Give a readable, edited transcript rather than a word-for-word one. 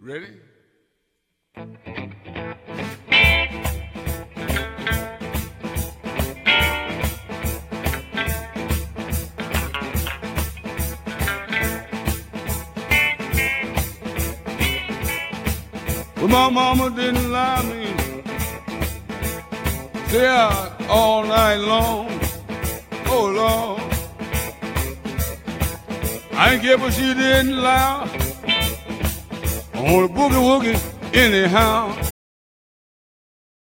Ready? Well, my mama didn't lie me. Stay out all night long. Oh, Lord. I ain't care, but she didn't lie. On the boogie woogie anyhow.